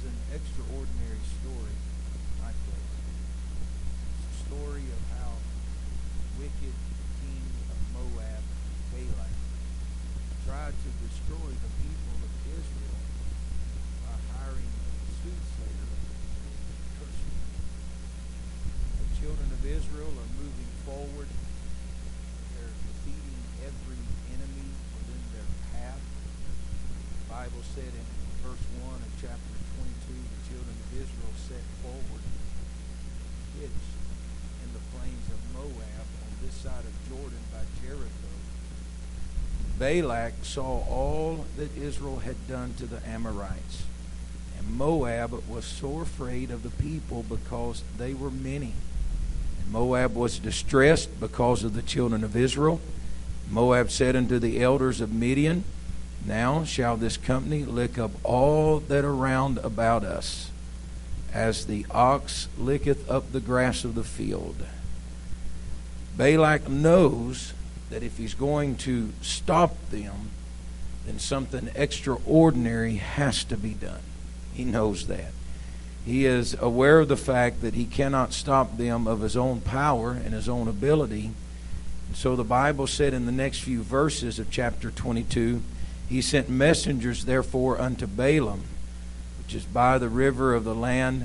an extraordinary story, my place. It's a story of how wicked king of Moab, Balak, tried to destroy the people of Israel by hiring a soothsayer to curse them. The children of Israel are moving forward. They're defeating every enemy within their path. The Bible said in verse 1 of chapter 22, the children of Israel set forward, pitched in the plains of Moab on this side of Jordan by Jericho. Balak saw all that Israel had done to the Amorites, and Moab was so afraid of the people because they were many. And Moab was distressed because of the children of Israel. Moab said unto the elders of Midian, Now shall this company lick up all that are round about us, as the ox licketh up the grass of the field. Balak knows that if he's going to stop them, then something extraordinary has to be done. He knows that. He is aware of the fact that he cannot stop them of his own power and his own ability. And so the Bible said in the next few verses of chapter 22, He sent messengers therefore unto Balaam, which is by the river of the land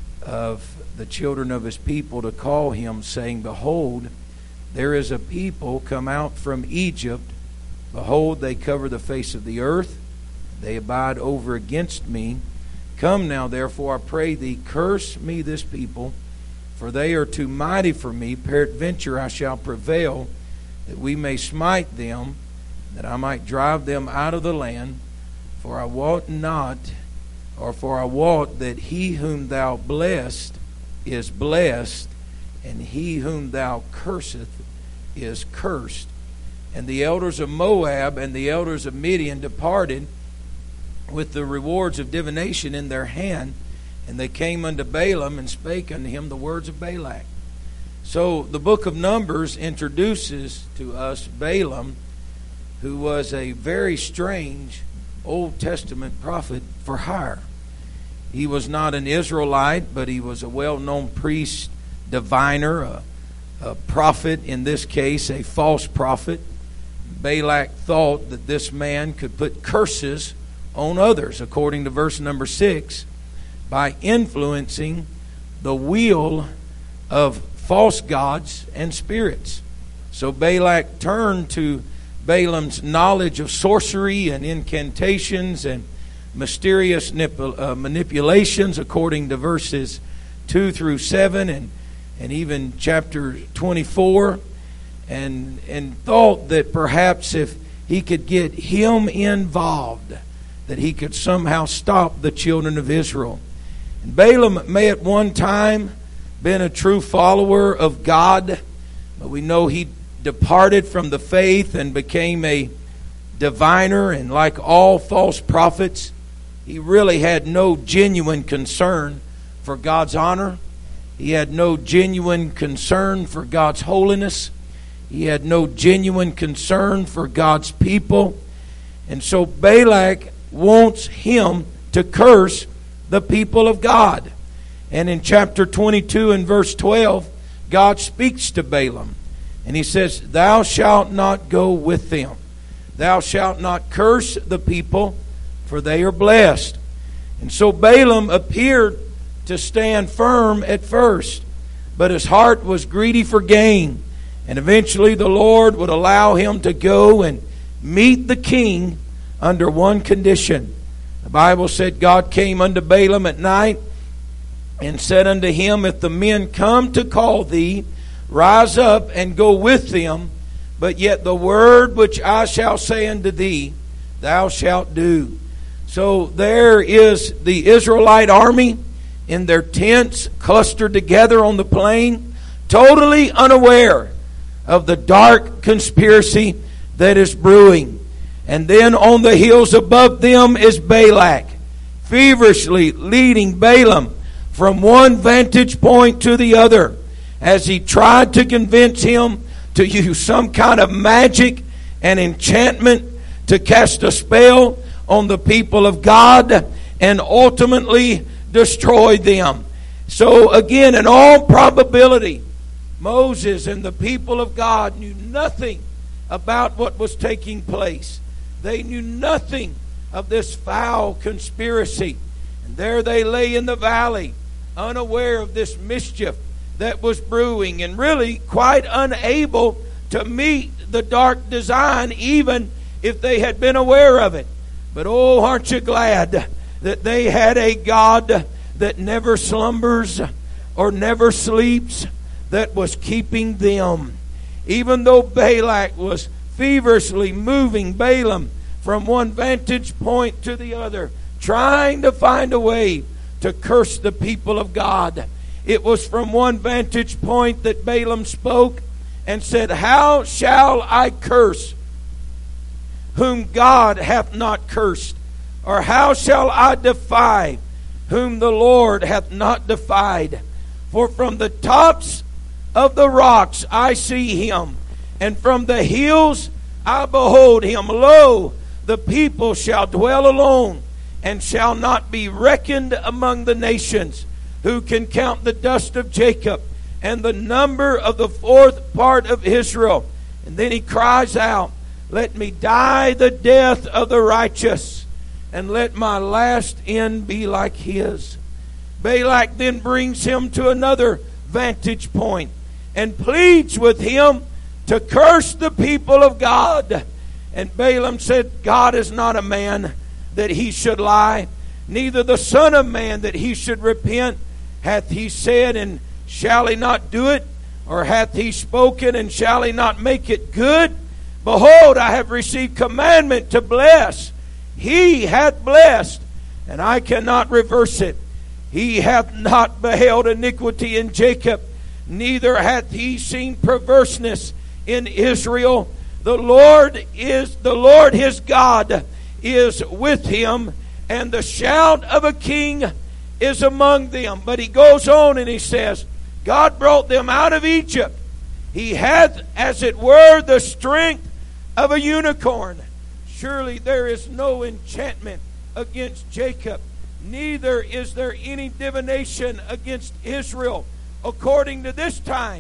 of the children of his people, to call him, saying, Behold, there is a people come out from Egypt. Behold, they cover the face of the earth. They abide over against me. Come now, therefore, I pray thee, curse me this people, for they are too mighty for me. Peradventure I shall prevail, that we may smite them, that I might drive them out of the land. For I wot not, or for I wot that he whom thou blessed is blessed, and he whom thou curseth is cursed. And the elders of Moab and the elders of Midian departed with the rewards of divination in their hand, and they came unto Balaam and spake unto him the words of Balak. So the book of Numbers introduces to us Balaam, who was a very strange Old Testament prophet for hire. He was not an Israelite, but he was a well-known priest, diviner, a prophet, in this case a false prophet. Balak thought that this man could put curses on others, according to verse number 6, by influencing the will of false gods and spirits. So Balak turned to Balaam's knowledge of sorcery and incantations and mysterious manipulations, according to verses 2 through 7 and even chapter 24, and thought that perhaps if he could get him involved, that he could somehow stop the children of Israel. And Balaam may at one time been a true follower of God, but we know he departed from the faith and became a diviner, and like all false prophets, he really had no genuine concern for God's honor. He had no genuine concern for God's holiness. He had no genuine concern for God's people. And so Balak wants him to curse the people of God. And in chapter 22 and verse 12, God speaks to Balaam. And he says, Thou shalt not go with them. Thou shalt not curse the people, for they are blessed. And so Balaam appeared to stand firm at first, but his heart was greedy for gain. And eventually the Lord would allow him to go and meet the king under one condition. The Bible said God came unto Balaam at night and said unto him, If the men come to call thee, rise up and go with them, but yet the word which I shall say unto thee, thou shalt do. So there is the Israelite army in their tents, clustered together on the plain, totally unaware of the dark conspiracy that is brewing. And then on the hills above them is Balak, feverishly leading Balaam from one vantage point to the other, as he tried to convince him to use some kind of magic and enchantment to cast a spell on the people of God. and ultimately destroy them. So again, in all probability, Moses and the people of God knew nothing about what was taking place. They knew nothing of this foul conspiracy. And there they lay in the valley, unaware of this mischief that was brewing, and really quite unable to meet the dark design, even if they had been aware of it. But oh, aren't you glad that they had a God that never slumbers or never sleeps, that was keeping them. Even though Balak was feverishly moving Balaam from one vantage point to the other, trying to find a way to curse the people of God, it was from one vantage point that Balaam spoke and said, "How shall I curse whom God hath not cursed? Or how shall I defy whom the Lord hath not defied? For from the tops of the rocks I see him, and from the hills I behold him. Lo, the people shall dwell alone, and shall not be reckoned among the nations. Who can count the dust of Jacob, and the number of the fourth part of Israel?" And then he cries out, "Let me die the death of the righteous, and let my last end be like his." Balak then brings him to another vantage point and pleads with him to curse the people of God. And Balaam said, "God is not a man that he should lie, neither the Son of Man that he should repent. Hath he said, and shall he not do it? Or hath he spoken, and shall he not make it good? Behold, I have received commandment to bless. He hath blessed, and I cannot reverse it. He hath not beheld iniquity in Jacob, neither hath he seen perverseness in Israel. The Lord his God is with him, and the shout of a king is among them." But he goes on and he says, God brought them out of Egypt. He hath, as it were, the strength of a unicorn. Surely there is no enchantment against Jacob, neither is there any divination against Israel. According to this time,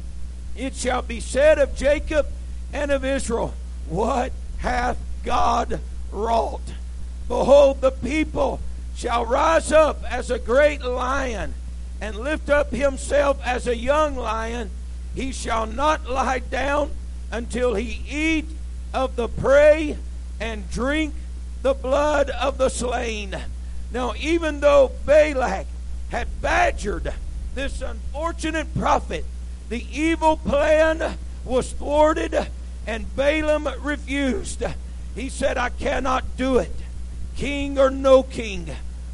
it shall be said of Jacob and of Israel, "What hath God wrought? Behold, the people shall rise up as a great lion, and lift up himself as a young lion. He shall not lie down until he eat of the prey and drink the blood of the slain." Now, even though Balak had badgered this unfortunate prophet, the evil plan was thwarted, and Balaam refused. He said, "I cannot do it. King or no king,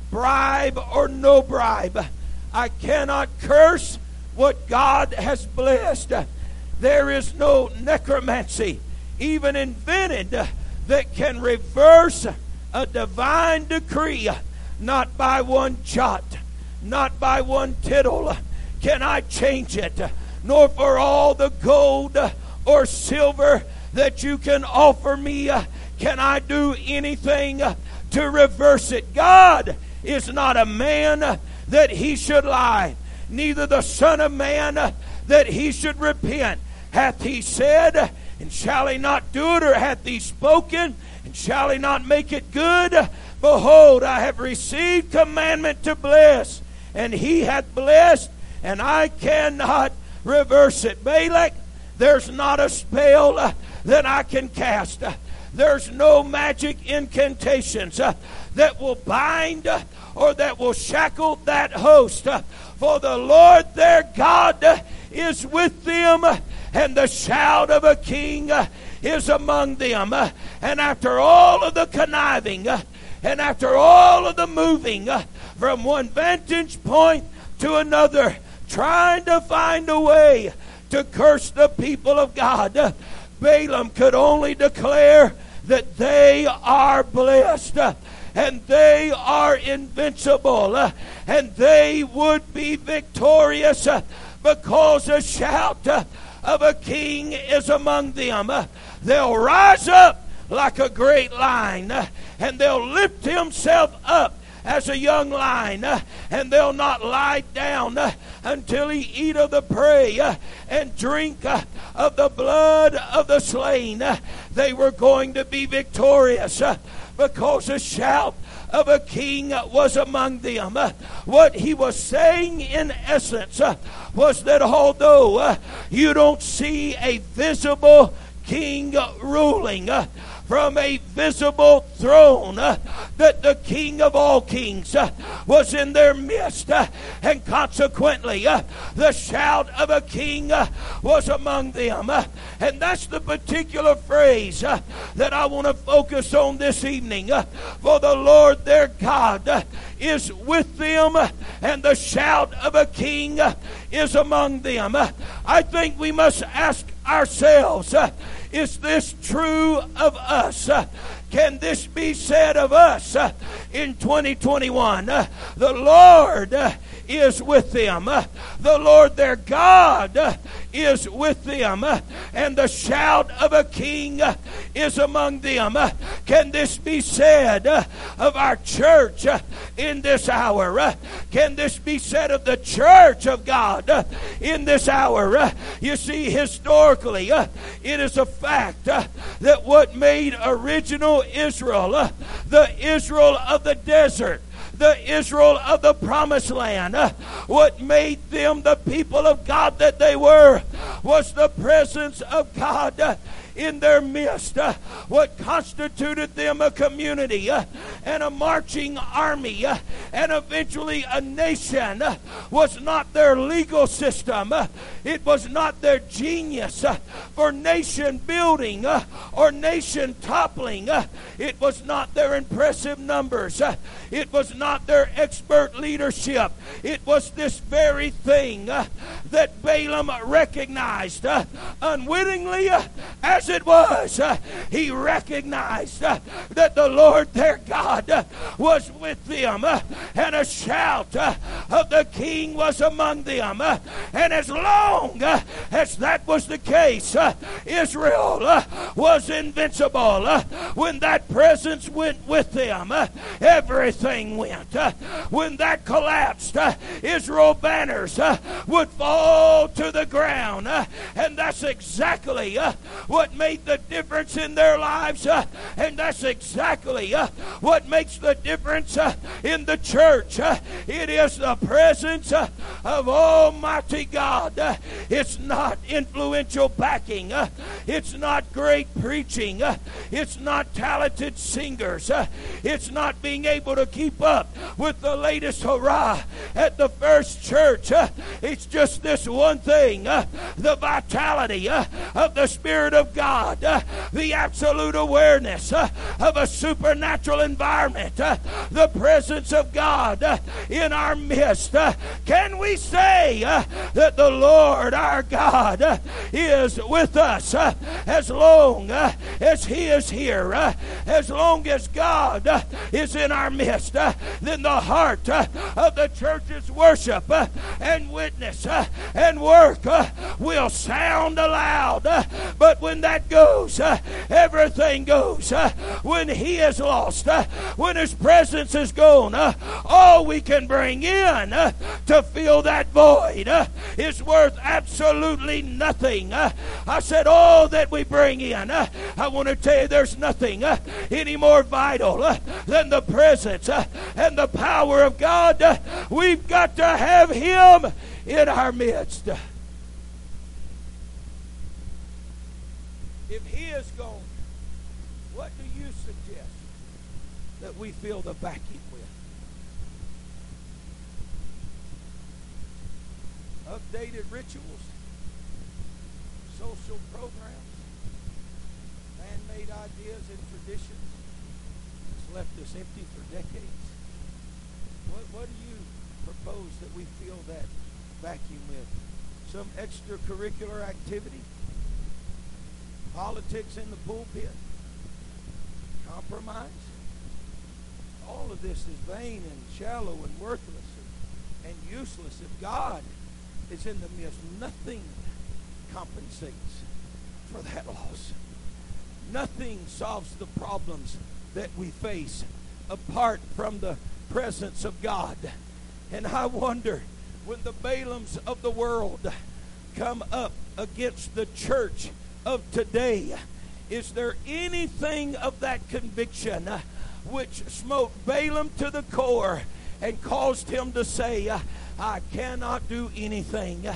bribe or no bribe, I cannot curse what God has blessed. There is no necromancy even invented that can reverse a divine decree. Not by one jot, not by one tittle can I change it, nor for all the gold or silver that you can offer me can I do anything to reverse it. God is not a man that he should lie, neither the Son of Man that he should repent. Hath he said, and shall he not do it? Or hath he spoken, and shall he not make it good? Behold, I have received commandment to bless, and he hath blessed, and I cannot reverse it." Balak, there's not a spell that I can cast. There's no magic incantations that will bind or that will shackle that host. For the Lord their God is with them, and the shout of a king is among them. And after all of the conniving, and after all of the moving from one vantage point to another, trying to find a way to curse the people of God, Balaam could only declare that they are blessed, and they are invincible, and they would be victorious, because a shout of a king is among them. They'll rise up like a great lion, and they'll lift himself up as a young lion, and they'll not lie down until he eat of the prey and drink of the blood of the slain. They were going to be victorious because a shout of a king was among them. What he was saying in essence was that although you don't see a visible king ruling from a visible throne, that the King of all kings was in their midst, and consequently the shout of a king was among them. And that's the particular phrase that I want to focus on this evening. For the Lord their God is with them, and the shout of a king is among them. I think we must ask ourselves, is this true of us? Can this be said of us in 2021? The Lord is with them. The Lord their God is with them. And the shout of a king is among them. Can this be said of our church in this hour? Can this be said of the church of God in this hour? You see, historically, it is a fact that what made original Israel, the Israel of the desert, the Israel of the promised land, what made them the people of God that they were, was the presence of God in their midst. What constituted them a community and a marching army and eventually a nation was not their legal system. It was not their genius for nation building or nation toppling. It was not their impressive numbers. It was not their expert leadership. It was this very thing that Balaam recognized unwittingly as it was. He recognized that the Lord their God was with them, and a shout of the king was among them. And as long as that was the case, Israel was invincible. When that presence went with them, everything went. When that collapsed, Israel banners would fall to the ground. And that's exactly what made the difference in their lives. And that's exactly what makes the difference in the church. It is the presence of Almighty God. It's not influential backing. It's not great preaching. It's not talented singers. It's not being able to keep up with the latest hurrah at the first church. It's just this one thing, the vitality of the Spirit of God, the absolute awareness of a supernatural environment, the presence of God in our midst. Can we say that the Lord our God is with us as long as He is here? As long as God is in our midst, then the heart of the church's worship and witness and work will sound aloud. But when that goes, everything goes. When He is lost, when His presence is gone, all we can bring in to fill that void is worth absolutely nothing. I said all that we bring in. I want to tell you there's nothing any more vital than the presence and the power of God. We've got to have Him in our midst. If He is gone, what do you suggest that we fill the vacuum with? Updated rituals, social programs, man-made ideas and traditions. It's left us empty for decades. What do you propose that we fill that vacuum with? Some extracurricular activity? Politics in the pulpit? Compromise? All of this is vain and shallow and worthless and useless. If God is in the midst, nothing compensates for that loss. Nothing solves the problems that we face apart from the presence of God. And I wonder, when the Balaams of the world come up against the church of today, is there anything of that conviction which smote Balaam to the core and caused him to say, I cannot do anything?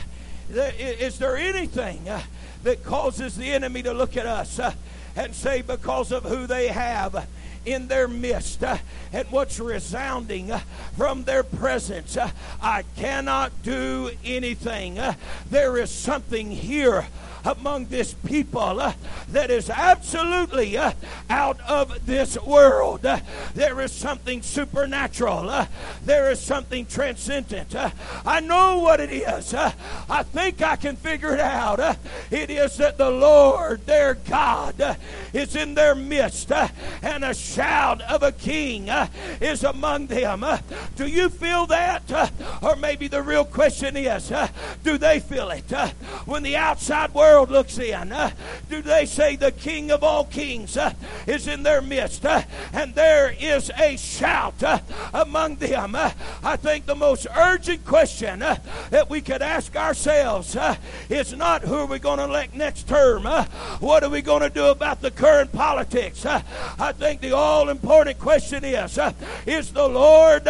Is there anything that causes the enemy to look at us and say, because of who they have in their midst and what's resounding from their presence, I cannot do anything? There is something here among this people that is absolutely out of this world. There is something supernatural. There is something transcendent. I know what it is. I think I can figure it out. It is that the Lord, their God, is in their midst, and a shout of a king is among them. Do you feel that? Or maybe the real question is, do they feel it? When the outside world looks in, do they say the King of all kings is in their midst, and there is a shout among them? I think the most urgent question that we could ask ourselves is not who are we going to elect next term, what are we going to do about the current politics. I think the all-important question is the Lord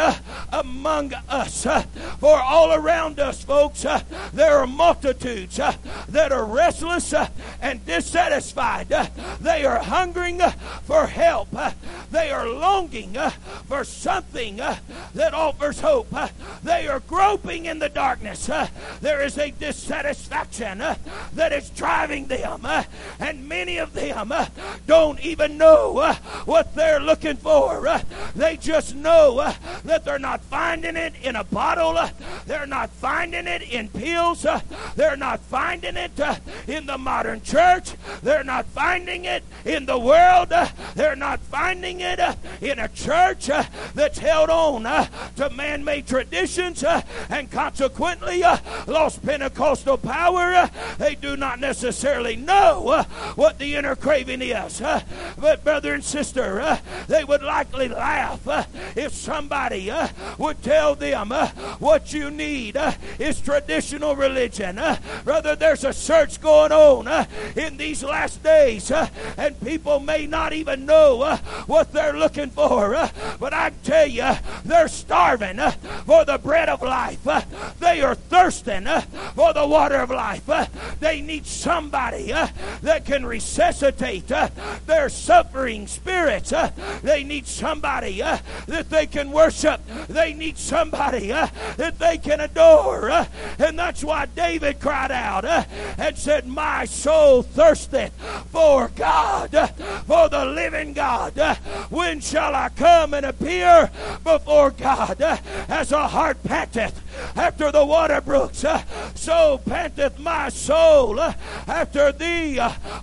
among us? For all around us, folks, there are multitudes that are restless and dissatisfied. They are hungering for help. They are longing for something that offers hope. They are groping in the darkness. There is a dissatisfaction that is driving them, and many of them don't even know what they're looking for. They just know that they're not finding it in a bottle. They're not finding it in pills. They're not finding it in the modern church. They're not finding it in the world. They're not finding it in a church that's held on to man-made traditions and consequently lost Pentecostal power. They do not necessarily know what the inner craving is. But brother and sister, they would likely laugh if somebody would tell them what you need is traditional religion. Brother, there's a search going on in these last days, and people may not even know what they're looking for, but I tell you, they're starving for the bread of life. They are thirsting for the water of life. They need somebody that can resuscitate their suffering spirits. They need somebody that they can worship. They need somebody that they can adore. And that's why David cried out and said, my soul thirsteth for God, for the living God. When shall I come and appear before God? As a hart panteth after the water brooks, so panteth my soul after thee.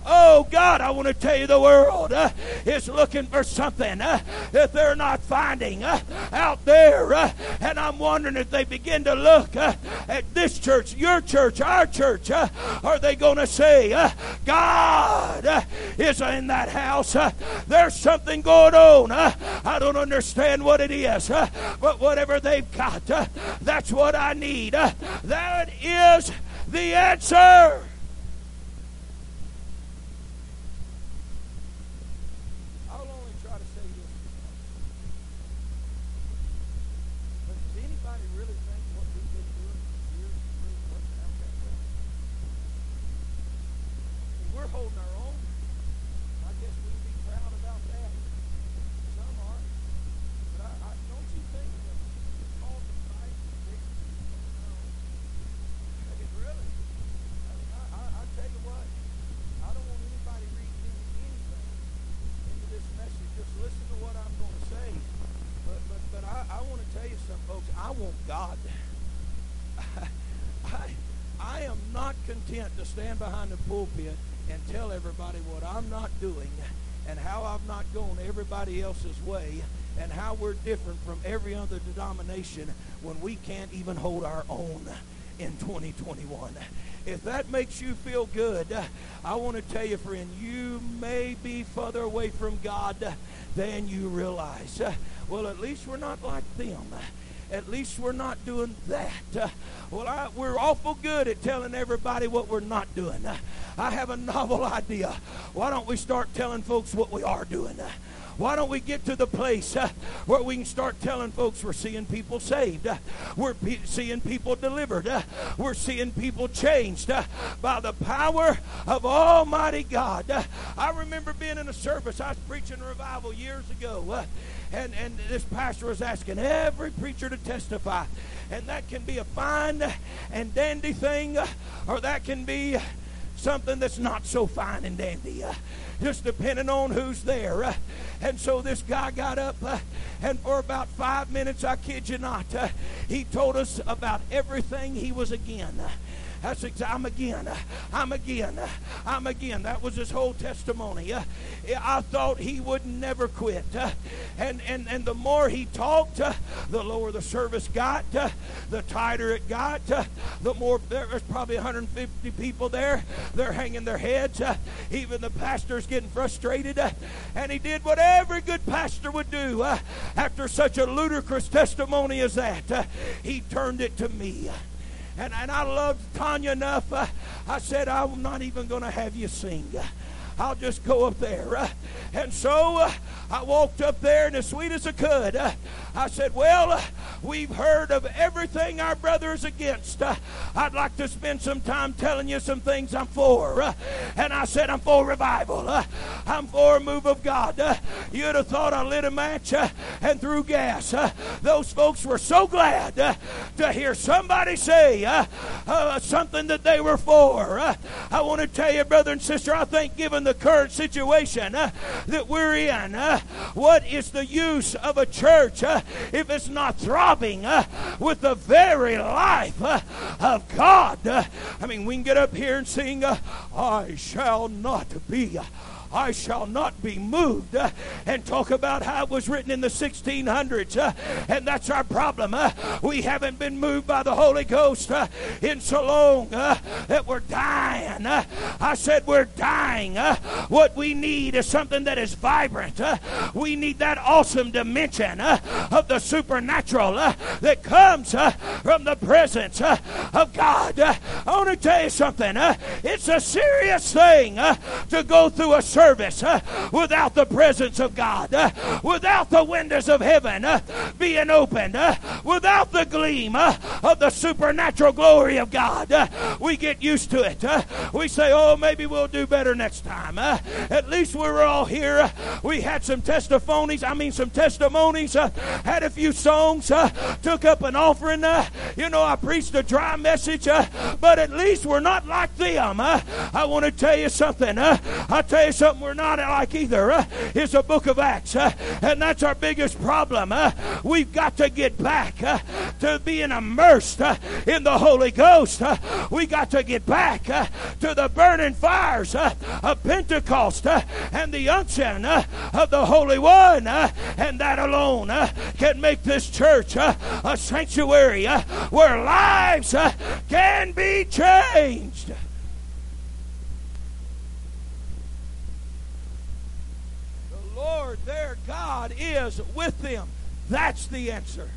Oh God, I want to tell you, the world is looking for something that they're not finding out there. And I'm wondering if they begin to look at this church, your church, our church, are they going to say, God is in that house? There's something going on. I don't understand what it is, but whatever they've got, that's what I need. That is the answer. I'll only try to say this. But does anybody really think what we've been doing for years is really working out that way? We're holding our own. I guess we can be proud about that. Some are. But don't you think that the call to fight is big? No. Like, really? I tell you what, I don't want anybody reading anything into this message. Just listen to what I'm going to say. But I want to tell you something, folks. I want God. I am not content to stand behind the pulpit and tell everybody what I'm not doing and how I've not gone everybody else's way and how we're different from every other denomination when we can't even hold our own. in 2021. If that makes you feel good, I want to tell you, friend, you may be further away from God than you realize. Well, at least we're not like them. At least we're not doing that. We're awful good at telling everybody what we're not doing. I have a novel idea. Why don't we start telling folks what we are doing? Why don't we get to the place where we can start telling folks we're seeing people saved, we're seeing people delivered, we're seeing people changed by the power of Almighty God. I remember being in a service. I was preaching a revival years ago, and this pastor was asking every preacher to testify. And that can be a fine and dandy thing, or that can be something that's not so fine and dandy, just depending on who's there. And so this guy got up, and for about 5 minutes, I kid you not, he told us about everything he was again. That's exactly, I'm again. That was his whole testimony. I thought he would never quit. And the more he talked, the lower the service got, the tighter it got, the more, there's probably 150 people there. They're hanging their heads. Even the pastor's getting frustrated. And he did what every good pastor would do. After such a ludicrous testimony as that, he turned it to me. And I loved Tanya enough. I said, I'm not even going to have you sing. I'll just go up there. And so I walked up there, and as sweet as I could, I said, well, we've heard of everything our brother is against. I'd like to spend some time telling you some things I'm for. And I said, I'm for revival. I'm for a move of God. You'd have thought I lit a match and threw gas. Those folks were so glad to hear somebody say something that they were for. I want to tell you, brother and sister, I think given the current situation that we're in, what is the use of a church if it's not throbbing with the very life of God? I mean, we can get up here and sing, I shall not be moved, and talk about how it was written in the 1600s, and that's our problem. We haven't been moved by the Holy Ghost in so long that we're dying. I said we're dying. What we need is something that is vibrant. We need that awesome dimension of the supernatural that comes from the presence of God. I want to tell you something. It's a serious thing to go through a service without the presence of God, without the windows of heaven being opened, without the gleam of the supernatural glory of God. We get used to it. We say, oh, maybe we'll do better next time. At least we were all here. We had some testimonies, had a few songs, took up an offering. I preached a dry message, but at least we're not like them. I want to tell you something. I'll tell you something we're not like either. It's the book of Acts, and that's our biggest problem. We've got to get back to being immersed in the Holy Ghost. We got to get back to the burning fires of Pentecost and the unction of the Holy One, and that alone can make this church a sanctuary where lives can be changed. Lord, their God is with them. That's the answer.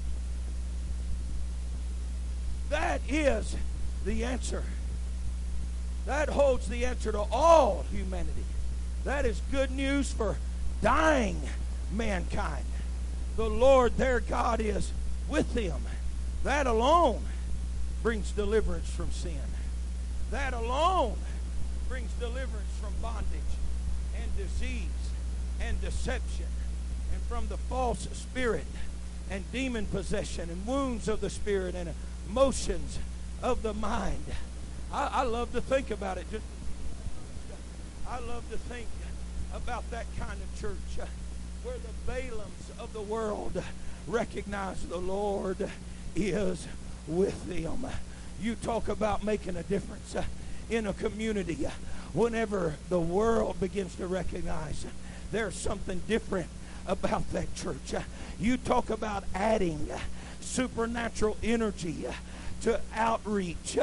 That is the answer. That holds the answer to all humanity. That is good news for dying mankind. The Lord, their God, is with them. That alone brings deliverance from sin. That alone brings deliverance from bondage and disease and deception, and from the false spirit and demon possession and wounds of the spirit and emotions of the mind. I love to think about it. I love to think about that kind of church where the Balaams of the world recognize the Lord is with them. You talk about making a difference in a community. Whenever the world begins to recognize there's something different about that church. You talk about adding supernatural energy to outreach.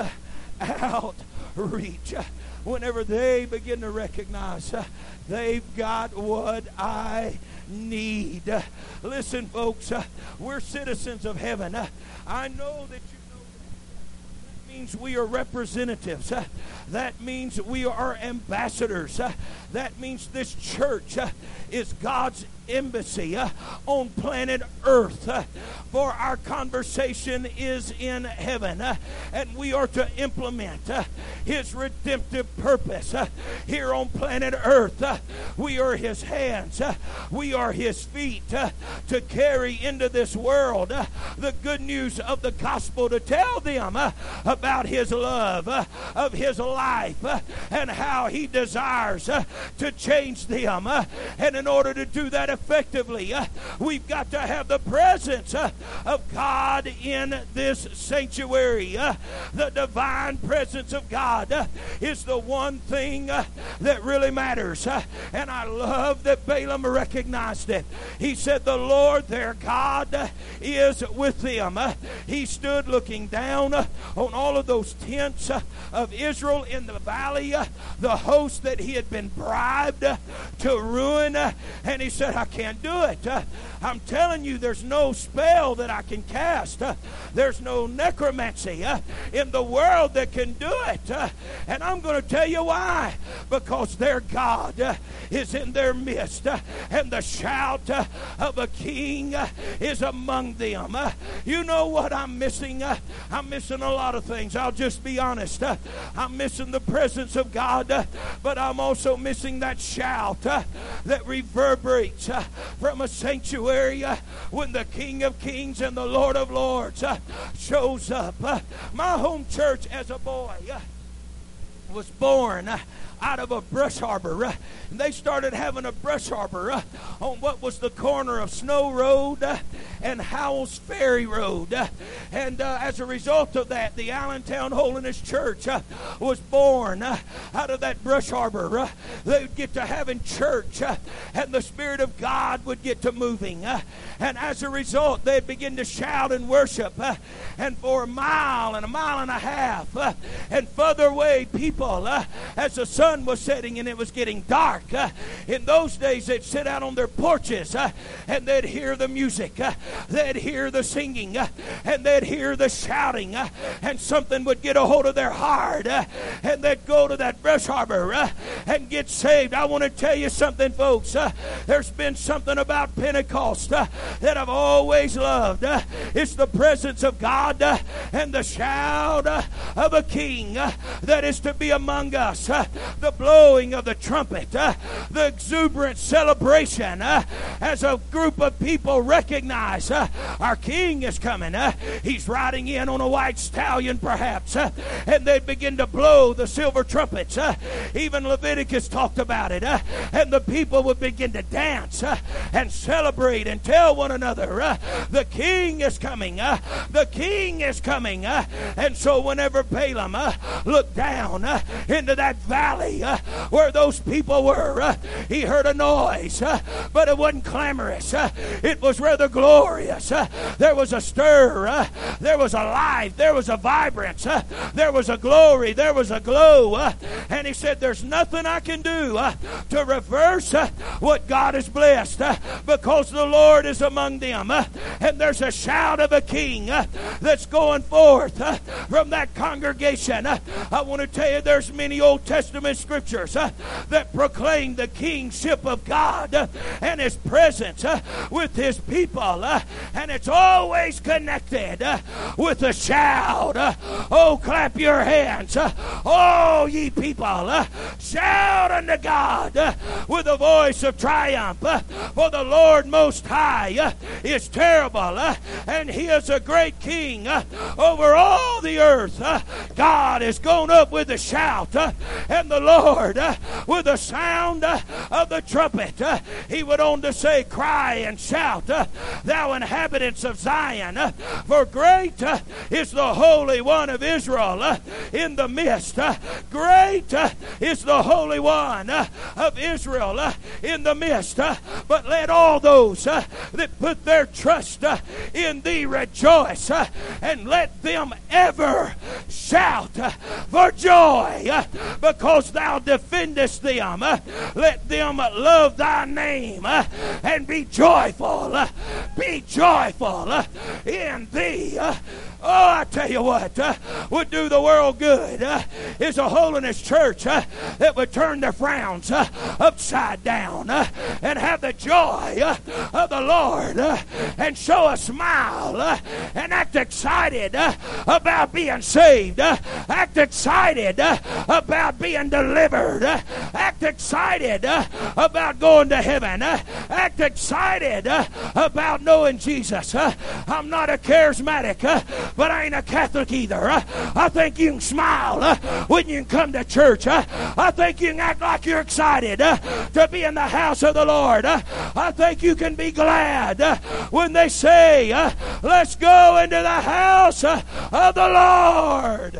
Outreach. Whenever they begin to recognize they've got what I need. Listen, folks, we're citizens of heaven. I know that you know that means we are representatives. That means we are ambassadors. That means this church is God's embassy on planet Earth. For our conversation is in heaven, and we are to implement His redemptive purpose here on planet Earth. We are His hands. We are His feet to carry into this world the good news of the gospel, to tell them about His love, of His life, and how He desires to change them. And in order to do that effectively, we've got to have the presence of God in this sanctuary. The divine presence of God is the one thing that really matters. And I love that Balaam recognized it. He said, the Lord their God is with them. He stood looking down on all of those tents of Israel in the valley, the host that he had been bribed to ruin, and he said, I can't do it. I'm telling you, there's no spell that I can cast. There's no necromancy in the world that can do it. And I'm going to tell you why. Because their God is in their midst, and the shout of a king is among them. You know what I'm missing? I'm missing a lot of things. I'll just be honest. I'm missing the presence of God, but I'm also missing that shout that reverberates from a sanctuary when the King of Kings and the Lord of Lords shows up. My home church as a boy was born out of a brush arbor. And they started having a brush arbor on what was the corner of Snow Road and Howells Ferry Road. And as a result of that, the Allentown Holiness Church was born out of that brush arbor. They would get to having church, and the Spirit of God would get to moving. And as a result, they'd begin to shout and worship. And for a mile and a half, and further away, people, as the sun was setting and it was getting dark, in those days they'd sit out on their porches and they'd hear the music, they'd hear the singing, and they'd hear the shouting, and something would get a hold of their heart, and they'd go to that brush arbor and get saved. I want to tell you something, folks. There's been something about Pentecost that I've always loved. It's the presence of God and the shout of a king that is to be among us. The blowing of the trumpet, the exuberant celebration as a group of people recognize our king is coming. He's riding in on a white stallion, perhaps, and they begin to blow the silver trumpets. Even Leviticus talked about it, and the people would begin to dance and celebrate and tell one another, the king is coming, the king is coming. And so whenever Balaam looked down into that valley where those people were, he heard a noise, but it wasn't clamorous. It was rather glorious. There was a stir, there was a life, there was a vibrance, there was a glory, there was a glow. And he said, there's nothing I can do to reverse what God has blessed, because the Lord is among them. And there's a shout of a king that's going forth from that congregation. I want to tell you, there's many Old Testament scriptures that proclaim the kingship of God and His presence with His people, and it's always connected with a shout. Oh, clap your hands, oh ye people, shout unto God with a voice of triumph, for the Lord Most High is terrible, and He is a great King over all the earth. God is going up with a shout, and the Lord with the sound of the trumpet. He went on to say, cry and shout, thou inhabitants of Zion, for great is the Holy One of Israel in the midst. Great is the Holy One of Israel in the midst. But let all those that put their trust in Thee rejoice, and let them ever shout for joy because Thou defendest them. Let them love Thy name and be joyful. Be joyful in Thee. Oh, I tell you what would do the world good is a holiness church that would turn their frowns upside down and have the joy of the Lord and show a smile and act excited about being saved, act excited about being delivered, act excited about going to heaven, act excited about knowing Jesus. I'm not a charismatic, but I ain't a Catholic either. I think you can smile when you come to church. I think you can act like you're excited to be in the house of the Lord. I think you can be glad when they say, let's go into the house of the Lord.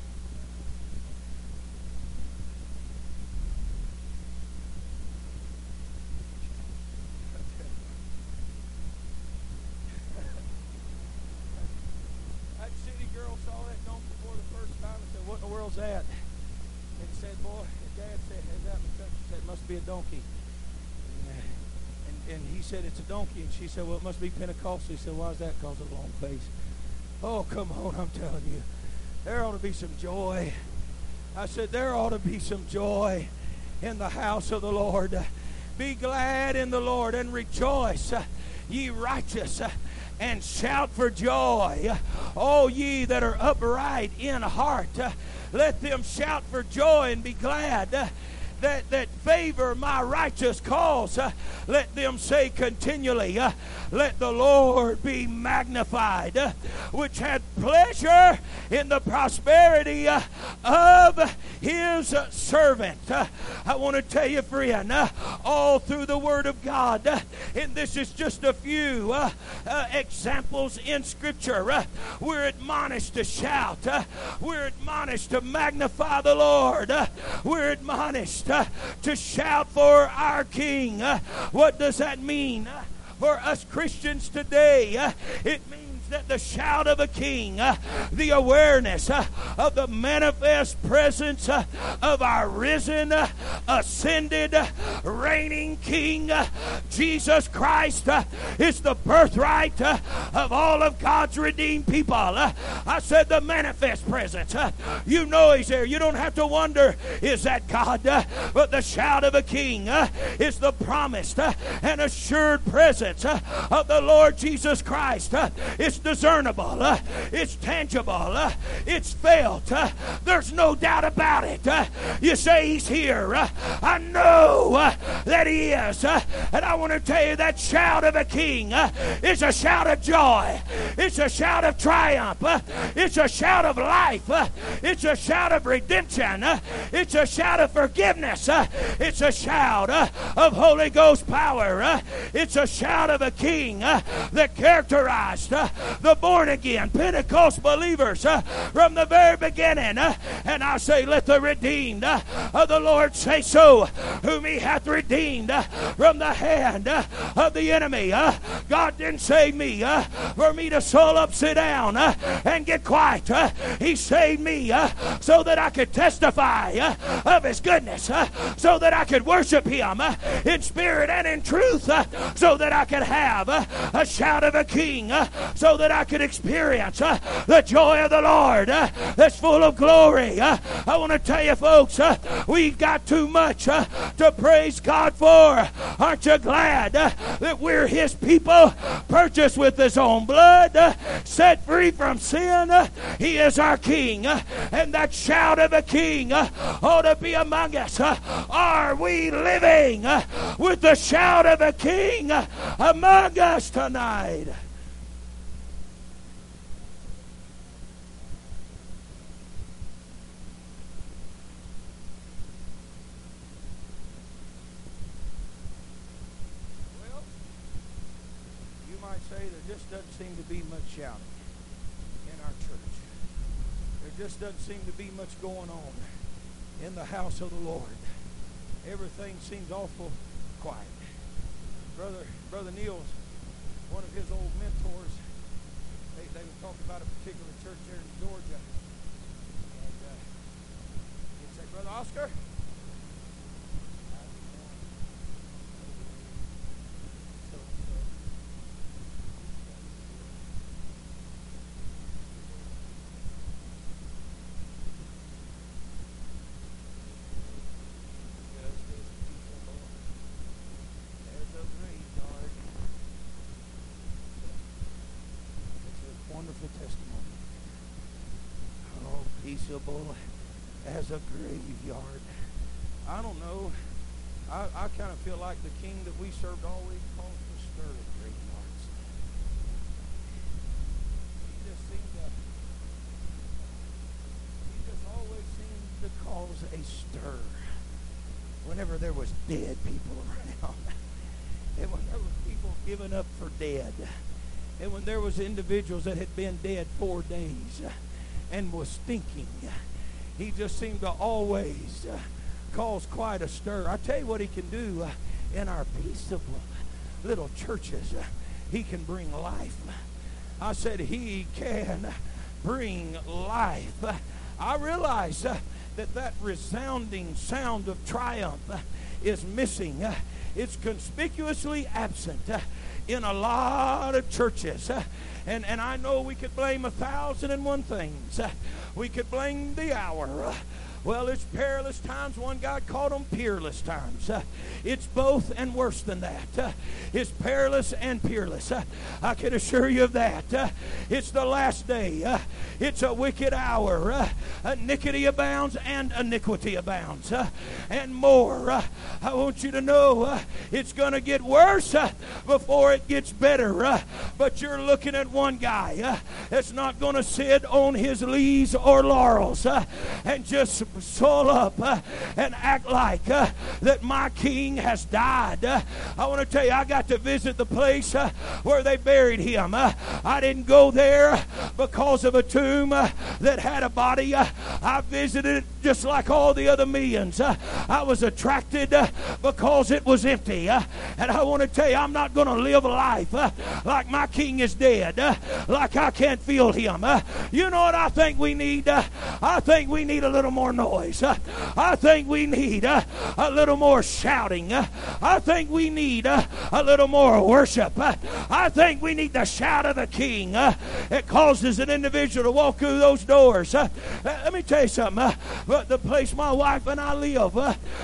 That? And he said, boy, his dad said, "Is out in the country?" Said, "It must be a donkey." And he said, "It's a donkey." And she said, "Well, it must be Pentecostal." He said, "Why is that?" "Because of the long face." Oh, come on, I'm telling you. There ought to be some joy. I said, there ought to be some joy in the house of the Lord. Be glad in the Lord and rejoice, ye righteous, and shout for joy. All ye that are upright in heart, let them shout for joy and be glad. That favor my righteous cause, let them say continually, let the Lord be magnified, which had pleasure in the prosperity of his servant. I want to tell you, friend, all through the Word of God, and this is just a few examples in Scripture, we're admonished to shout, we're admonished to magnify the Lord, we're admonished to shout for our King. What does that mean for us Christians today? It means that the shout of a king, the awareness of the manifest presence of our risen, ascended, reigning King, Jesus Christ, is the birthright of all of God's redeemed people. I said the manifest presence. You know He's there. You don't have to wonder, is that God? But the shout of a king is the promised and assured presence of the Lord Jesus Christ. It's discernible, it's tangible, it's felt. There's no doubt about it. You say He's here. I know that He is. And I want to tell you that shout of a king is a shout of joy. It's a shout of triumph. It's a shout of life. It's a shout of redemption. It's a shout of forgiveness. It's a shout of Holy Ghost power. It's a shout of a king that characterized the born-again Pentecost believers from the very beginning. And I say, let the redeemed of the Lord say so, whom He hath redeemed from the hand of the enemy. God didn't save me for me to soul up, sit down, and get quiet. He saved me so that I could testify of His goodness, so that I could worship Him in spirit and in truth, so that I could have a shout of a king, so that I could experience the joy of the Lord that's full of glory. I want to tell you, folks, we've got too much to praise God for. Aren't you glad that we're His people, purchased with His own blood, set free from sin? He is our King, and that shout of a king ought to be among us. Are we living with the shout of a king among us tonight? Seem to be much shouting in our church. There just doesn't seem to be much going on in the house of the Lord. Everything seems awful quiet. Brother Neil's one of his old mentors, they would talk about a particular church there in Georgia. And he'd say, Brother Oscar, wonderful testimony. Oh, peaceable as a graveyard. I don't know. I kind of feel like the king that we served always caused to stir at graveyards. He just always seemed to cause a stir whenever there was dead people around. And when there were people given up for dead. And when there was individuals that had been dead 4 days and was stinking, he just seemed to always cause quite a stir. I tell you what he can do in our peaceable little churches. He can bring life. I said he can bring life. I realize that resounding sound of triumph is missing. It's conspicuously absent in a lot of churches. And I know we could blame 1,001 things. We could blame the hour. Well, it's perilous times. One guy called them peerless times. It's both and worse than that. It's perilous and peerless. I can assure you of that. It's the last day. It's a wicked hour. Iniquity abounds and iniquity abounds. And more. I want you to know it's going to get worse before it gets better. But you're looking at one guy that's not going to sit on his lees or laurels and just soul up and act like that my king has died. I want to tell you, I got to visit the place where they buried him. I didn't go there because of a tomb that had a body. I visited it just like all the other millions. I was attracted because it was empty. And I want to tell you, I'm not going to live a life like my king is dead, like I can't feel him. You know what I think we need? I think we need a little more noise. I think we need a little more shouting. I think we need a little more worship. I think we need the shout of the king. It causes an individual to walk through those doors. Let me tell you something. The place my wife and I live,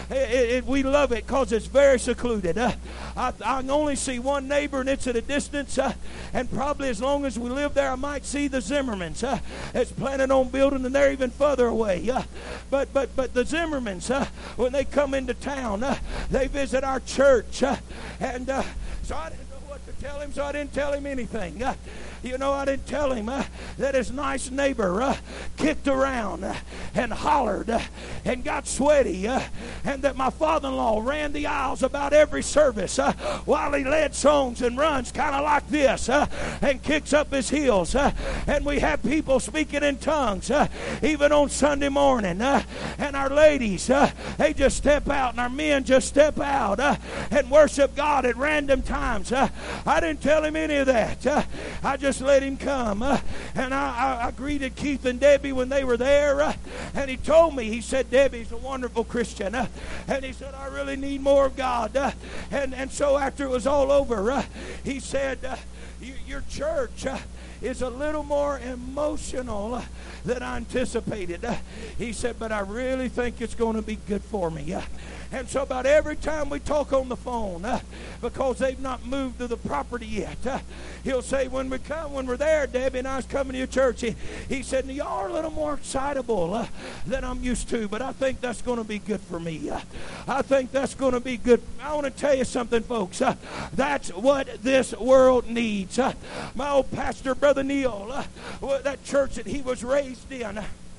we love it because it's very secluded. I can only see one neighbor, and it's at a distance. And probably as long as we live there, I might see the Zimmermans. It's planning on building, and they're even further away. But the Zimmermans, when they come into town, they visit our church. And so I didn't know what to tell him, so I didn't tell him anything. I didn't tell him that his nice neighbor kicked around and hollered and got sweaty, and that my father-in-law ran the aisles about every service while he led songs and runs kind of like this and kicks up his heels. And we have people speaking in tongues even on Sunday morning. And our ladies, they just step out, and our men just step out and worship God at random times. I didn't tell him any of that. I just let him come. And I greeted Keith and Debbie when they were there. And he told me, he said, Debbie's a wonderful Christian. And he said, I really need more of God. And so after it was all over, he said, your church is a little more emotional than I anticipated. He said, but I really think it's going to be good for me. And so about every time we talk on the phone, because they've not moved to the property yet, he'll say, when we're there, Debbie and I was coming to your church, he said, you are a little more excitable than I'm used to, but I think that's going to be good for me. I think that's going to be good. I want to tell you something, folks. That's what this world needs. My old pastor, Brother Neil, that church that he was raised in,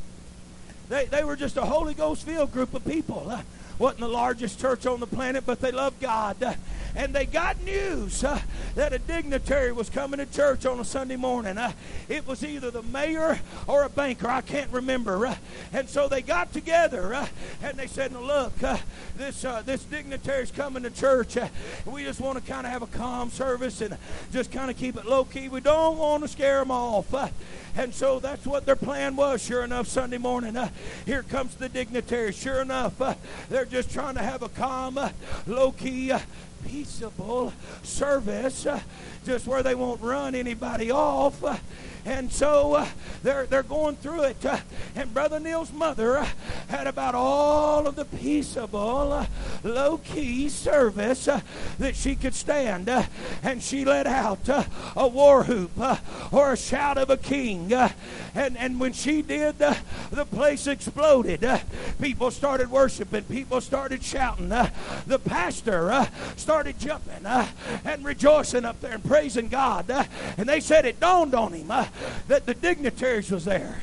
they were just a Holy Ghost-filled group of people. Wasn't the largest church on the planet, but they loved God. and they got news that a dignitary was coming to church on a Sunday morning. It was either the mayor or a banker. I can't remember. And so they got together and they said, "Now look, this dignitary is coming to church. We just want to kind of have a calm service and just kind of keep it low key. We don't want to scare him off." And so that's what their plan was. Sure enough, Sunday morning, here comes the dignitary. Sure enough, they're just trying to have a calm, low-key, peaceable service, just where they won't run anybody off. And so they're going through it. And Brother Neil's mother had about all of the peaceable, low-key service that she could stand. And she let out a war whoop or a shout of a king. And when she did, the place exploded. People started worshiping. People started shouting. The pastor started jumping and rejoicing up there and praising God. And they said it dawned on him that the dignitaries was there.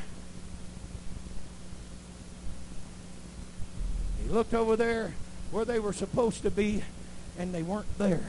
He looked over there where they were supposed to be, and they weren't there.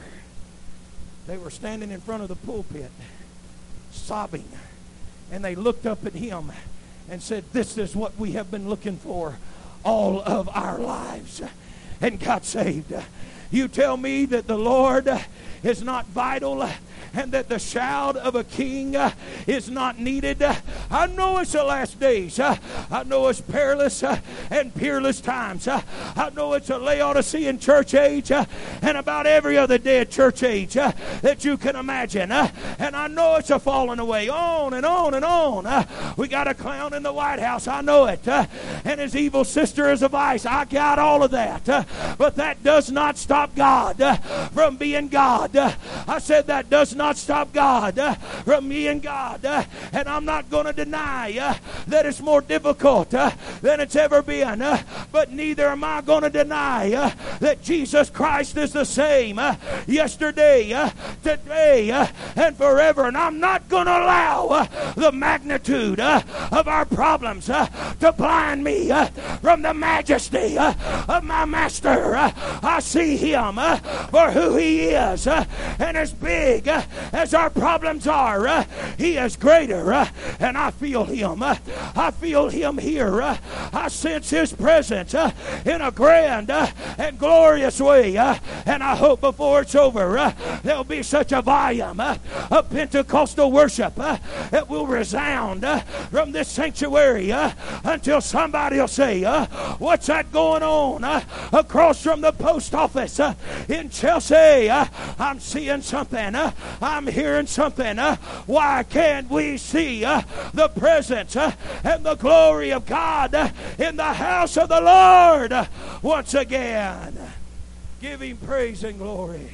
They were standing in front of the pulpit, sobbing. And they looked up at him and said, "This is what we have been looking for all of our lives," and got saved. You tell me that the Lord is not vital and that the shout of a king is not needed. I know it's the last days. I know it's perilous and peerless times. I know it's a Laodicean church age and about every other dead church age that you can imagine. And I know it's a falling away on and on and on. We got a clown in the White House. I know it. And his evil sister is a vice. I got all of that. But that does not stop God from being God. I said that does not stop God from being God. And I'm not going to deny that it's more difficult than it's ever been. But neither am I going to deny that Jesus Christ is the same yesterday, today, and forever. And I'm not going to allow the magnitude of our problems to blind me from the majesty of my Master. I see Him for who He is. And as big as our problems are, He is greater. And I feel Him. I feel Him here. I sense His presence in a grand and glorious way. And I hope before it's over, there'll be such a volume of Pentecostal worship that will resound from this sanctuary until somebody will say, "What's that going on across from the post office in Chelsea? I'm seeing something. I'm hearing something. Why can't we see the presence and the glory of God in the house of the Lord once again?" Give Him praise and glory.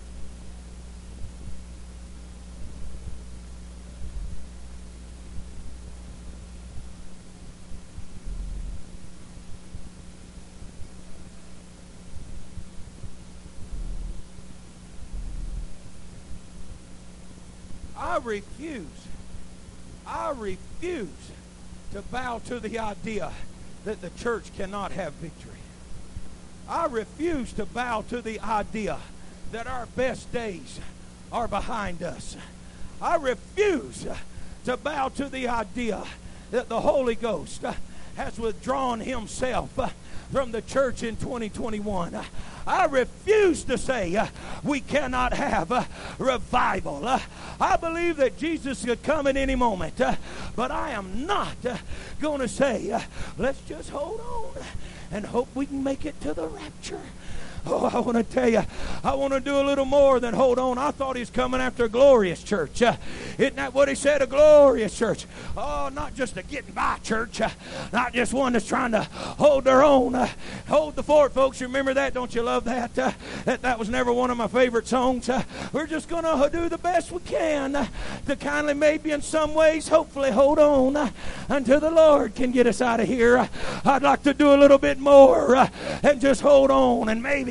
I refuse to bow to the idea that the church cannot have victory. I refuse to bow to the idea that our best days are behind us. I refuse to bow to the idea that the Holy Ghost has withdrawn Himself from the church in 2021. I refuse to say we cannot have revival. I believe that Jesus could come at any moment, but I am not going to say, let's just hold on and hope we can make it to the rapture. Oh, I want to tell you, I want to do a little more than hold on. I thought He's coming after a glorious church. Isn't that what He said, a glorious church? Oh, not just a getting by church. Not just one that's trying to hold their own. Hold the fort, folks. You remember that? Don't you love that? That was never one of my favorite songs. We're just going to do the best we can to kindly, maybe in some ways, hopefully hold on until the Lord can get us out of here. I'd like to do a little bit more and just hold on and maybe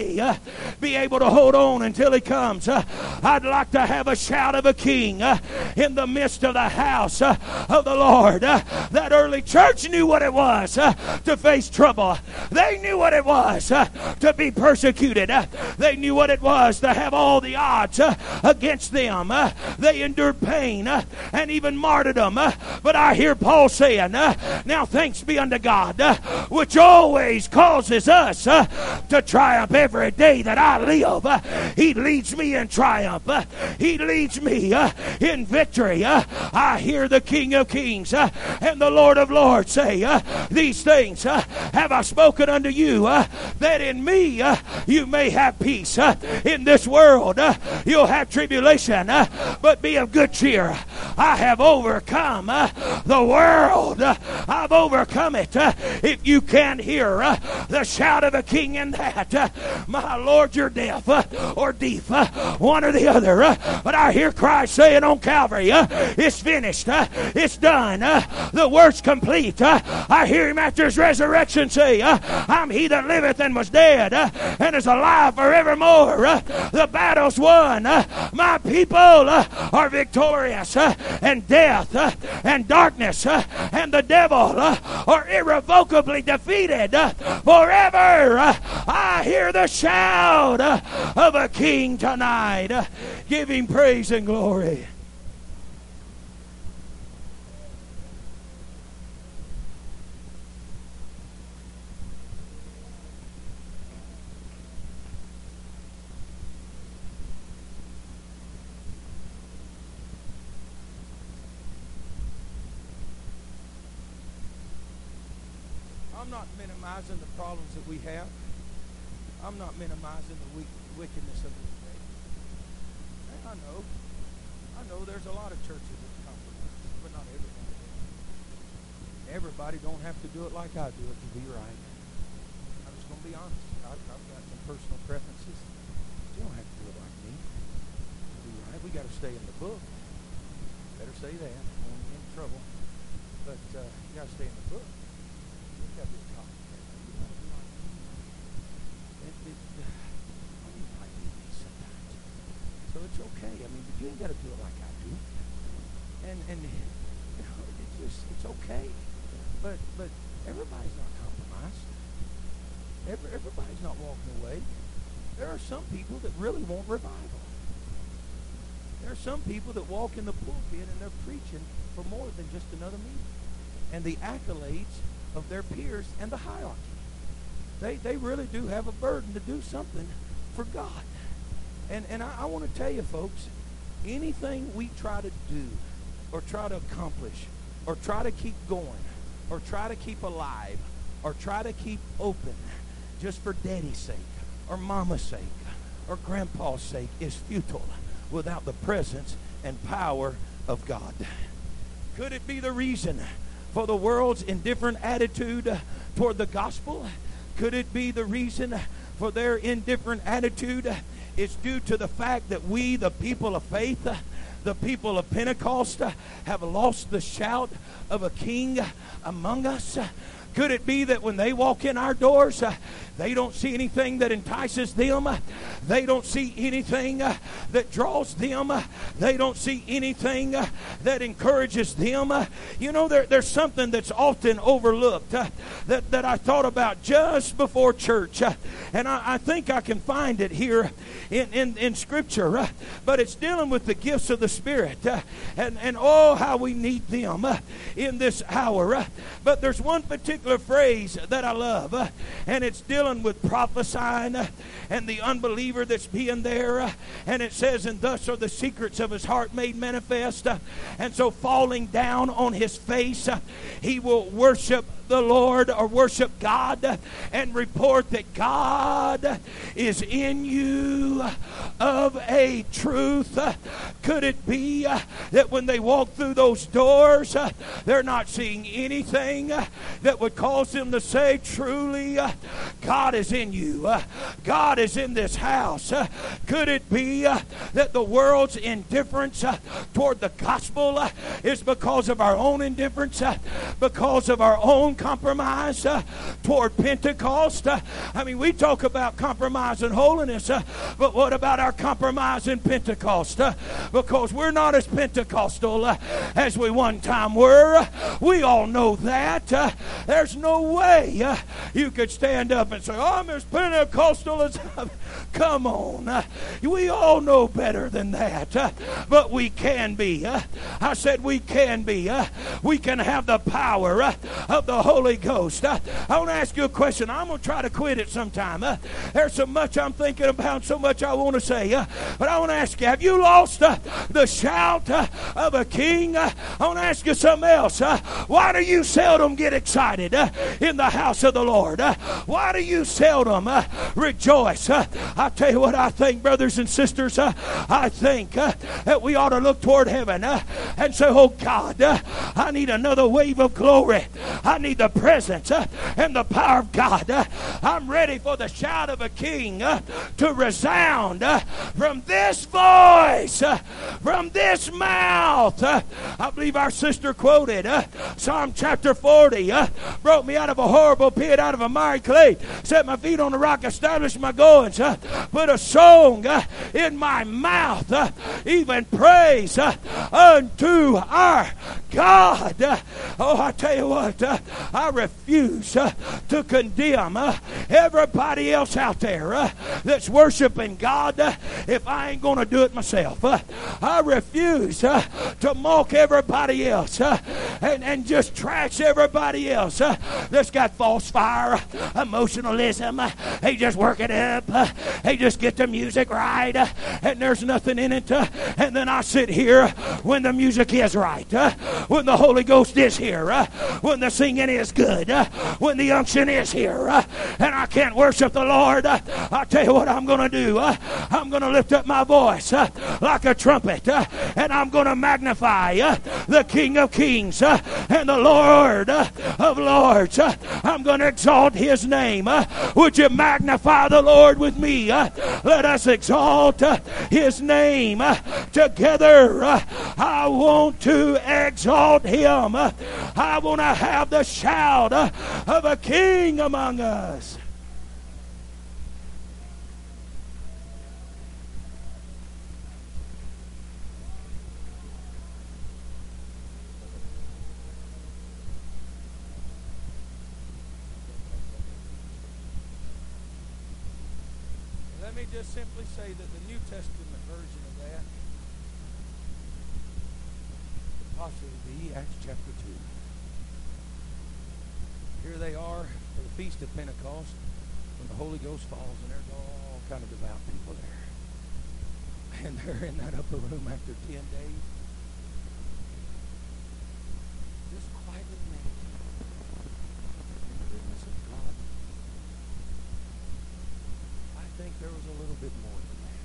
me be able to hold on until He comes. I'd like to have a shout of a king in the midst of the house of the Lord. That early church knew what it was to face trouble. They knew what it was to be persecuted. They knew what it was to have all the odds against them. They endured pain and even martyrdom. But I hear Paul saying, now thanks be unto God, which always causes us to triumph every day that I live. He leads me in triumph. He leads me in victory. I hear the King of Kings and the Lord of Lords say, these things have I spoken unto you, that in me you may have peace. In this world you'll have tribulation, but be of good cheer. I have overcome the world. I've overcome it. If you can't hear the shout of a king in that, my Lord, you're deaf or deaf, one or the other. But I hear Christ saying on Calvary, it's finished, it's done, the work's complete. I hear Him after His resurrection say, I'm He that liveth and was dead and is alive forevermore. The battle's won. My people are victorious, and death and darkness and the devil are irrevocably defeated forever. I hear the shout of a king tonight. Give Him praise and glory. I'm not minimizing the problems that we have. I'm not minimizing the wickedness of this day. And I know there's a lot of churches that compromise, but not everybody. Everybody don't have to do it like I do it to be right. I'm just going to be honest. I've got some personal preferences. You don't have to do it like me to be right. We got to stay in the book. Better say that. I won't get in trouble. But you got to stay in the book. So it's okay. I mean, you ain't got to do it like I do. And you know, it's okay. But everybody's not compromised. Everybody's not walking away. There are some people that really want revival. There are some people that walk in the pulpit and they're preaching for more than just another meeting. And the accolades of their peers and the hierarchy. They really do have a burden to do something for God. And I want to tell you, folks, anything we try to do or try to accomplish or try to keep going or try to keep alive or try to keep open just for daddy's sake or mama's sake or grandpa's sake is futile without the presence and power of God. Could it be the reason for the world's indifferent attitude toward the gospel? Could it be the reason for their indifferent attitude is due to the fact that we, the people of faith, the people of Pentecost, have lost the shout of a king among us? Could it be that when they walk in our doors, they don't see anything that entices them? They don't see anything that draws them? They don't see anything that encourages them? You know, there's something that's often overlooked that I thought about just before church. And I think I can find it here in Scripture. But it's dealing with the gifts of the Spirit. And oh, how we need them in this hour. But there's one particular phrase that I love, and it's dealing with prophesying and the unbeliever that's being there. And it says, and thus are the secrets of his heart made manifest. And so falling down on his face, he will worship the Lord or worship God and report that God is in you of a truth. Could it be that when they walk through those doors, they're not seeing anything that would cause them to say, truly, God is in you. God is in this house. Could it be that the world's indifference toward the gospel Pentecostal is because of our own indifference, because of our own compromise toward Pentecost. I mean, we talk about compromise and holiness, but what about our compromise in Pentecost? Because we're not as Pentecostal as we one time were. We all know that. There's no way you could stand up and say, I'm as Pentecostal as Come on. We all know better than that. But we can be. I said we can be. We can have the power of the Holy Ghost. I want to ask you a question. I'm going to try to quit it sometime. There's so much I'm thinking about, so much I want to say. But I want to ask you, have you lost the shout of a king? I want to ask you something else. Why do you seldom get excited in the house of the Lord? Why do you seldom rejoice? I tell you what I think, brothers and sisters. I think that we ought to look toward heaven and say, oh God, I need another wave of glory. I need the presence and the power of God. I'm ready for the shout of a king to resound from this voice, from this mouth. I believe our sister quoted Psalm chapter 40. Brought me out of a horrible pit, out of a miry clay, set my feet on the rock, established my goings, put a song in my mouth, even praise unto our God. Oh, I tell you what, I refuse to condemn everybody else out there that's worshiping God if I ain't going to do it myself. I refuse to mock everybody else and just trash everybody else that's got false fire, emotionalism. They just work it up. They just get the music right, and there's nothing in it. And then I sit here when the music is right, when the Holy Ghost is here, when the singing is good, when the unction is here, and I can't worship the Lord. I tell you what I'm going to do. I'm going to lift up my voice like a trumpet, and I'm going to magnify the King of Kings and the Lord of Lords. I'm going to exalt His name. Would you magnify the Lord with me? Let us exalt His name together. I want to exalt Him. I want to have the shout of a king among us. Let me just simply say that the New Testament version of that could possibly be Acts chapter 2. Here they are for the Feast of Pentecost when the Holy Ghost falls, and there's all kind of devout people there. And they're in that upper room after 10 days. Just quietly meditating in the goodness of God. I think there was a little bit more than that.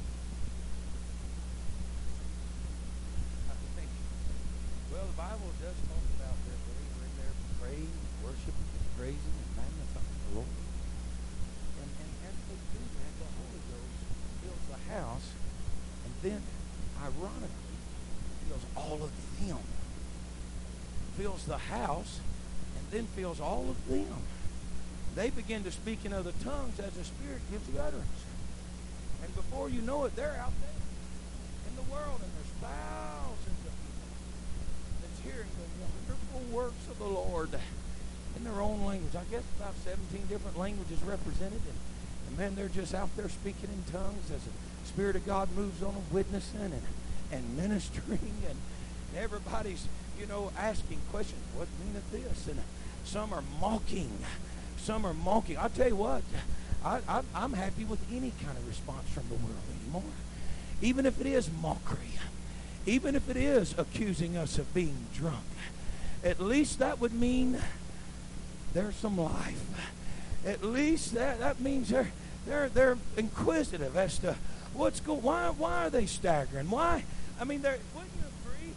I think, well, the Bible does talk about that they were in there praying, worshiping, praising, and magnifying the Lord. And as they do that, the Holy Ghost fills the house, and then, ironically, fills all of them. Fills the house, and then fills all of them. They begin to speak in other tongues as the Spirit gives the utterance. And before you know it, they're out there in the world, and there's thousands of people that's hearing the wonderful works of the Lord in their own language. I guess about 17 different languages represented. And man, they're just out there speaking in tongues as the Spirit of God moves on them, witnessing and ministering. And everybody's, asking questions. What meaneth this? And some are mocking. Some are mocking. I'll tell you what, I'm happy with any kind of response from the world anymore. Even if it is mockery. Even if it is accusing us of being drunk. At least that would mean there's some life. At least that means they're inquisitive as to what's going. Why are they staggering? Why? I mean, wouldn't you agree?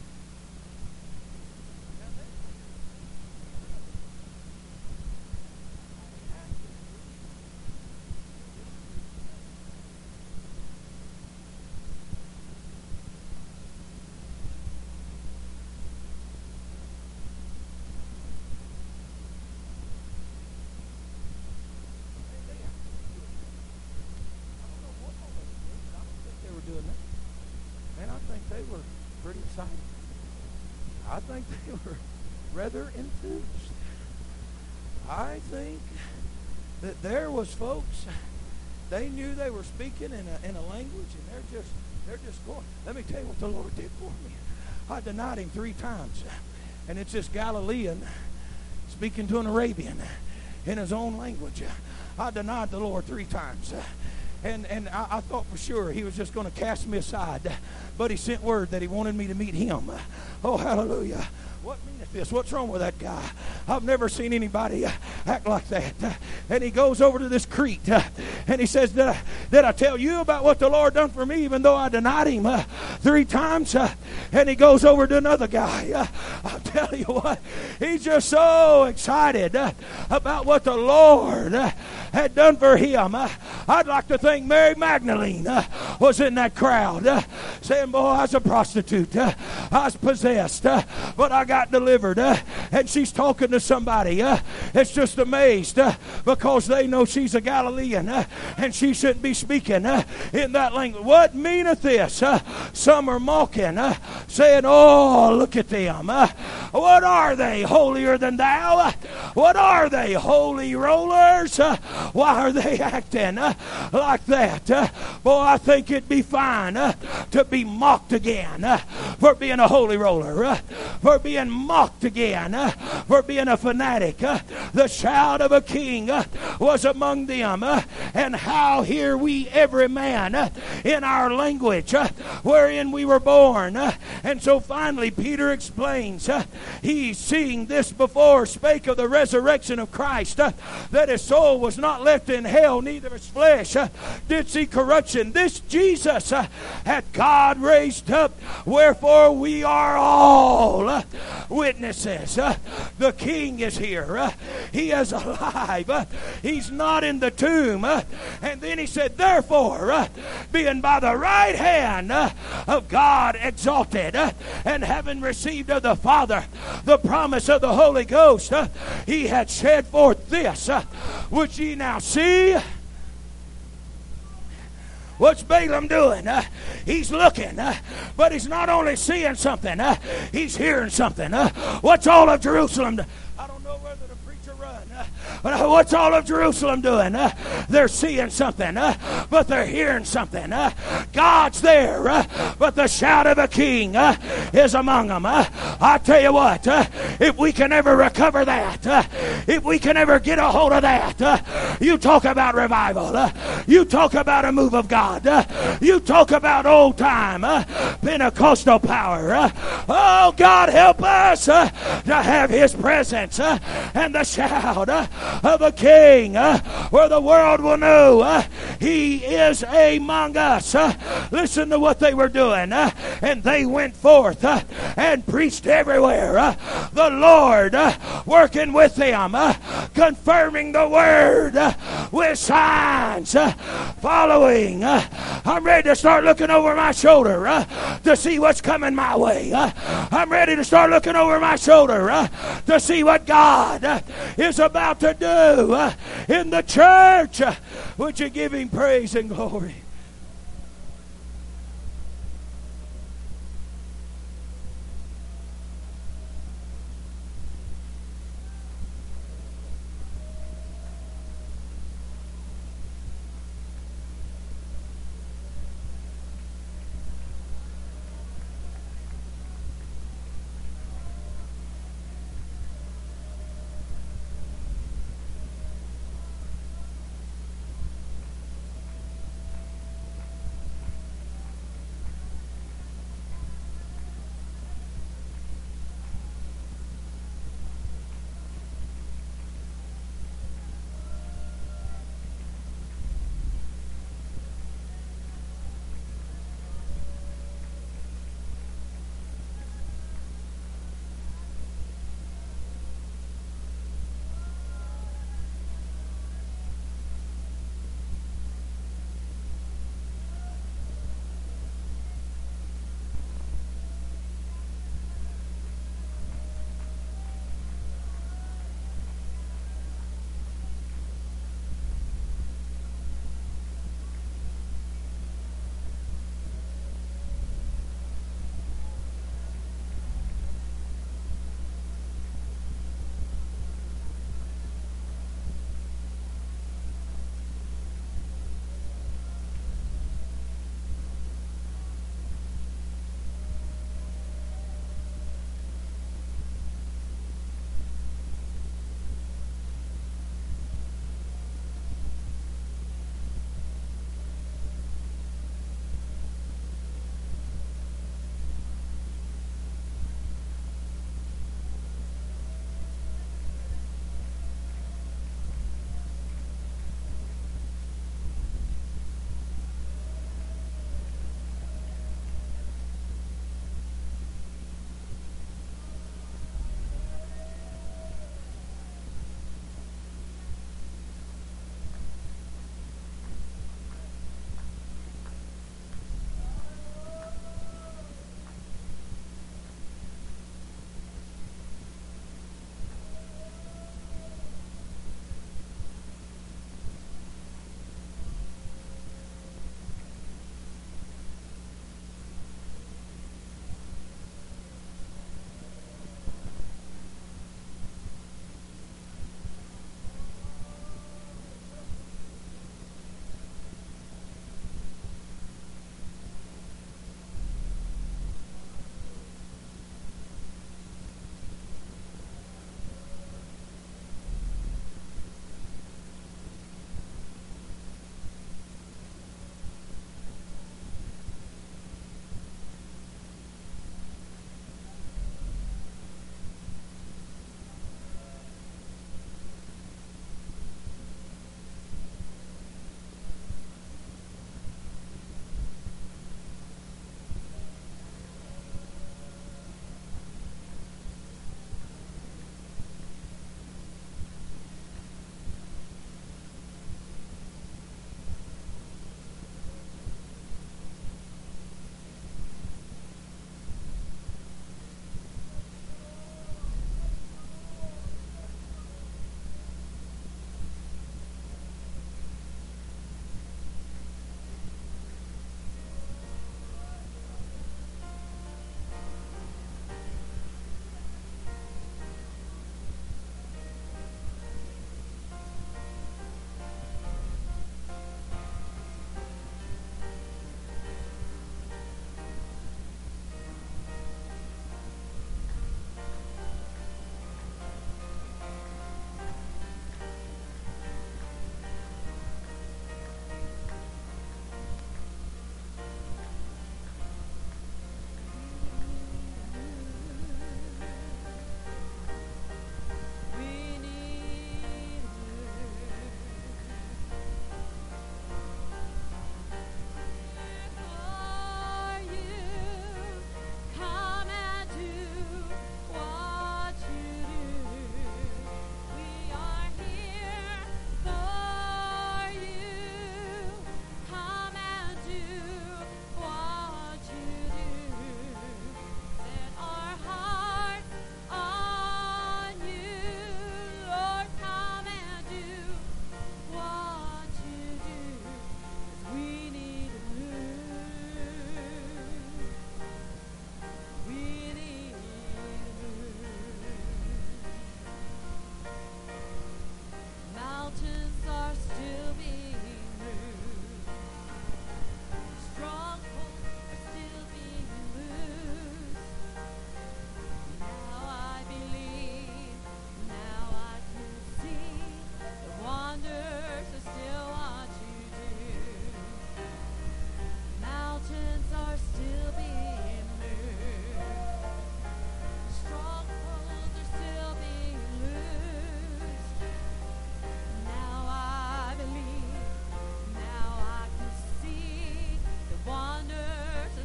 they were pretty excited. I think they were rather enthused. I think that there was folks, they knew they were speaking in a language, and they're just going. Let me tell you what the Lord did for me. I denied him 3 times. And it's this Galilean speaking to an Arabian in his own language. I denied the Lord 3 times. And I thought for sure he was just going to cast me aside. But he sent word that he wanted me to meet him. Oh, hallelujah. What meaneth this? What's wrong with that guy? I've never seen anybody act like that. And he goes over to this Crete, and he says, did I tell you about what the Lord done for me, even though I denied him 3 times? And he goes over to another guy. I'll tell you what, he's just so excited about what the Lord had done for him. I'd like to think Mary Magdalene was in that crowd, saying, boy, I was a prostitute. I was possessed, but I got delivered. And she's talking to somebody that's just amazed because they know she's a Galilean and she shouldn't be speaking in that language. What meaneth this? Some are mocking, saying, oh, look at them. What are they? Holier than thou? What are they? Holy rollers? Why are they acting like that? Boy, I think it'd be fine to be mocked again for being a holy roller, for being mocked again, for being a fanatic. The shout of a king was among them, and how hear we every man in our language wherein we were born. And so finally Peter explains, he's seeing this before, spake of the resurrection of Christ, that his soul was not left in hell, neither his flesh did see corruption. This Jesus hath God raised up, wherefore we are all witnesses. The King is here. He is alive. He's not in the tomb. And then he said, therefore, being by the right hand of God exalted, and having received of the Father the promise of the Holy Ghost, he had shed forth this, which ye now see. What's Balaam doing? He's looking, but he's not only seeing something, he's hearing something. What's all of Jerusalem? I don't know whether the preacher run. But what's all of Jerusalem doing? They're seeing something, but they're hearing something. God's there, but the shout of a king is among them. I tell you what, if we can ever recover that, if we can ever get a hold of that, you talk about revival, you talk about a move of God, you talk about old time Pentecostal power. Oh, God, help us to have his presence and the shout of a king where the world will know he is among us. Listen to what they were doing. And they went forth and preached everywhere, the Lord working with them, confirming the word with signs following. I'm ready to start looking over my shoulder to see what's coming my way. I'm ready to start looking over my shoulder to see what God is about to do in the church. Would you give him praise and glory?